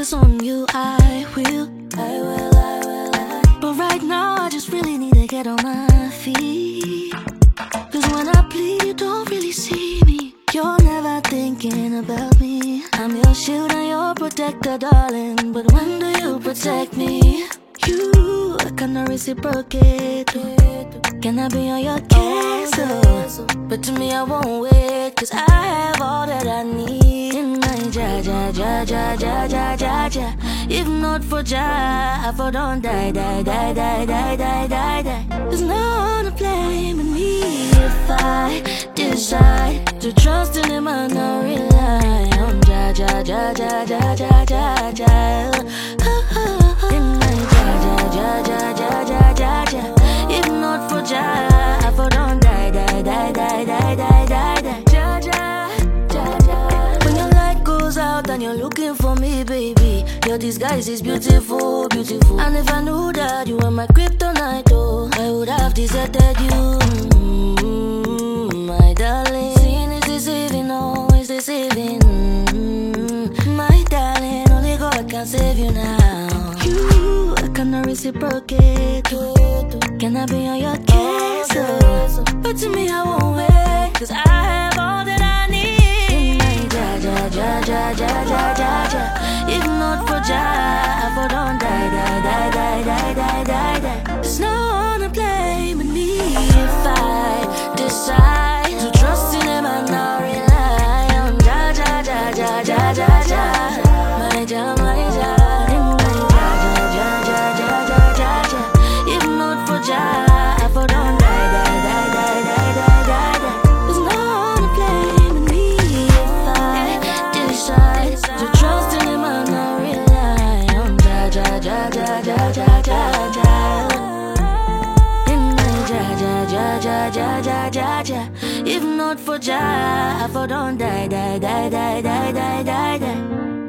promise on you I will. But right now I just really need to get on my feet. Cause when I plead you don't really see me. You're never thinking about me. I'm your shield and your protector, darling. But when do you protect me? You cannot reciprocate. Can I be on your case? But to me I won't wait. Cause I have all that I need in my ja. If not for ja, I for don't die. There's no one to play with me. If I decide to trust in him and not rely on ja. In my ja. If not for ja, I for don't die. When your light goes out and you're looking for me, baby, your disguise is beautiful. And if I knew that you were my kryptonite, oh, I would have deserted you, my darling. Sin is deceiving, always deceiving, my darling. Only God can save you now. You cannot reciprocate. Can I be on your case? But to me I won't wait. Cause I have all that I need in my ja. If not for ja, I for don't die. There's no one to play with me. If I decide to trust in him and not rely on ja. My ja. If not for ja, I for don't die. There's no one to play with me. If I decide to trust in him and not rely on ja. In my ja. If not for ja, I for don't die.